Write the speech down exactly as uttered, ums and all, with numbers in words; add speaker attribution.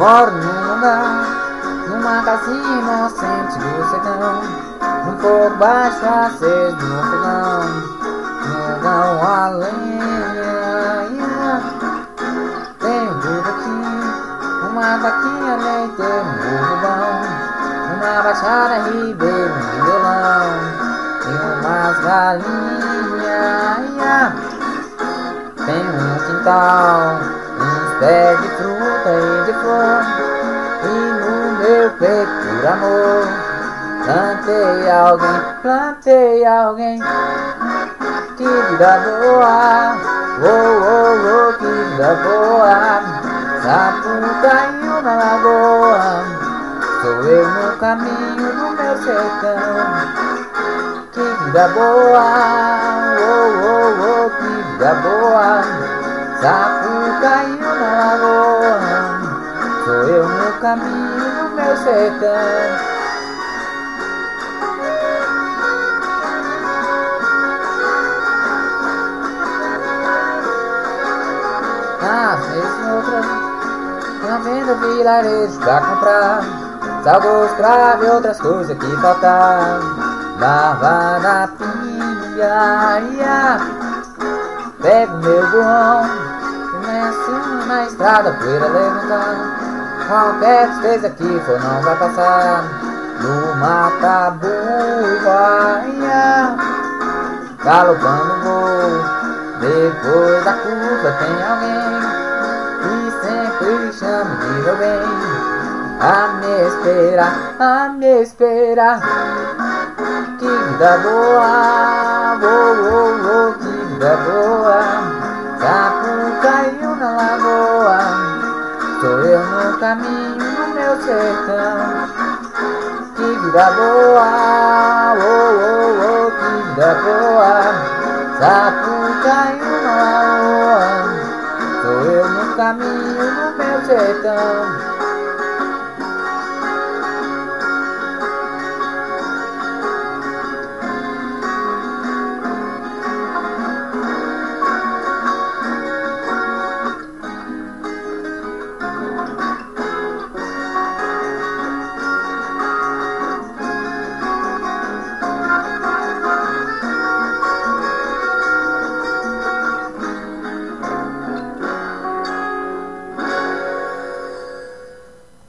Speaker 1: Moro num lugar, numa casinha inocente do sertão, num fogo baixo aceso no fogão, no fogão a lenha. Tenho tudo aqui, uma vaquinha leiteira, um bom, uma baixada ribeiro, um violão e umas galinhas. Tenho um quintal, uns pés de fruta e de flor, e no meu peito por amor plantei alguém, plantei alguém. Que vida boa, oh, oh, oh, que vida boa. Sapo caiu na lagoa, sou eu no caminho do meu sertão. Que vida boa, oh, oh, oh, que vida boa. Sapo caiu na lagoa, sou eu no caminho do meu sertão. Às vezes outras, na venda vilarejo pra comprar salgos, cravo e outras coisas que faltavam. Lava na pilha, pego meu burrão, começo na estrada, poeira levantar. Qualquer despesa que for não vai passar no matabuba, galopando vou. Depois da curva tem alguém que sempre chama de meu bem, a me esperar, a me esperar. Que vida boa, oh, oh, oh, que vida boa. Sapo caiu na lagoa, sou eu no caminho do meu sertão. Que vida boa, oh, oh, oh, que vida boa. Sapo caiu na lagoa, sou eu no caminho do meu sertão.